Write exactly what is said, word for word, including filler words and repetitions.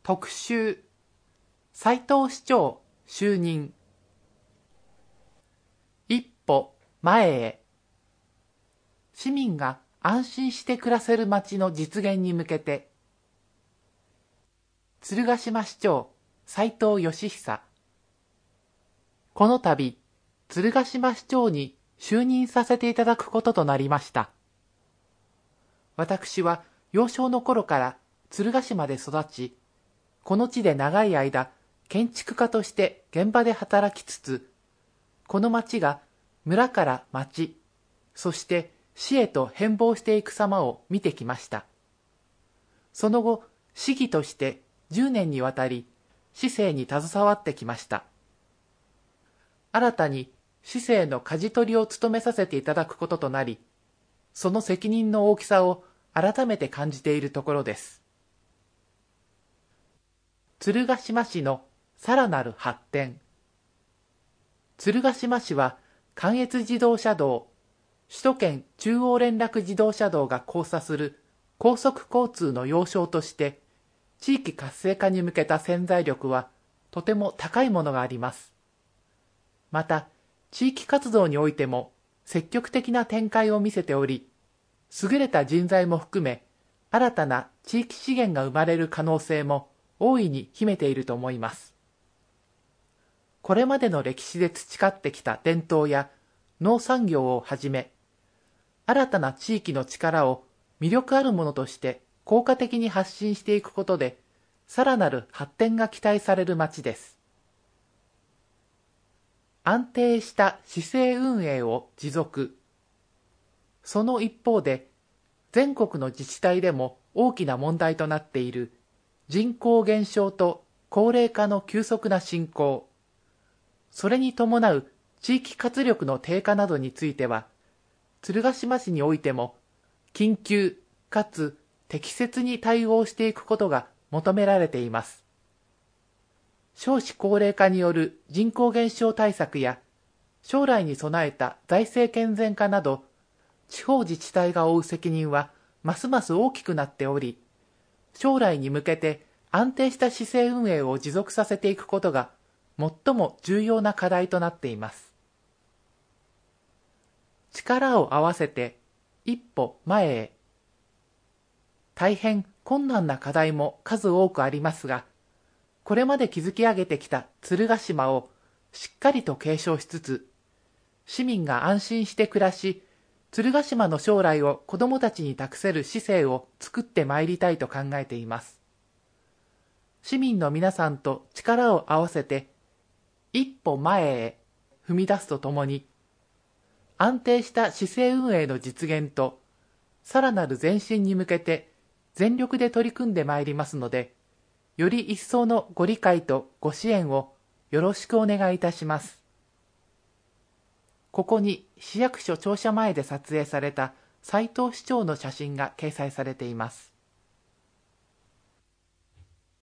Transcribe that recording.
特集、斉藤市長就任。一歩前へ。市民が安心して暮らせる街の実現に向けて、鶴ヶ島市長斉藤義久。この度、鶴ヶ島市長に就任させていただくこととなりました。私は幼少の頃から鶴ヶ島で育ち、この地で長い間建築家として現場で働きつつ、この町が村から町、そして市へと変貌していく様を見てきました。その後、市議としてじゅうねんにわたり市政に携わってきました。新たに市政の舵取りを務めさせていただくこととなり、その責任の大きさを改めて感じているところです。鶴ヶ島市のさらなる発展。鶴ヶ島市は関越自動車道、首都圏中央連絡自動車道が交差する高速交通の要衝として、地域活性化に向けた潜在力はとても高いものがあります。また、地域活動においても積極的な展開を見せており、優れた人材も含め、新たな地域資源が生まれる可能性も大いに秘めていると思います。これまでの歴史で培ってきた伝統や農産業をはじめ、新たな地域の力を魅力あるものとして効果的に発信していくことで、さらなる発展が期待される町です。安定した市政運営を持続。その一方で、全国の自治体でも大きな問題となっている人口減少と高齢化の急速な進行、それに伴う地域活力の低下などについては、鶴ヶ島市においても緊急かつ適切に対応していくことが求められています。少子高齢化による人口減少対策や将来に備えた財政健全化など、地方自治体が負う責任はますます大きくなっており、将来に向けて安定した市政運営を持続させていくことが最も重要な課題となっています。力を合わせて一歩前へ。大変困難な課題も数多くありますが、これまで築き上げてきた鶴ヶ島をしっかりと継承しつつ、市民が安心して暮らし、鶴ヶ島の将来を子どもたちに託せる市政を作ってまいりたいと考えています。市民の皆さんと力を合わせて、一歩前へ踏み出すとともに、安定した市政運営の実現と、さらなる前進に向けて全力で取り組んでまいりますので、より一層のご理解とご支援をよろしくお願いいたします。ここに市役所庁舎前で撮影された斉藤市長の写真が掲載されています。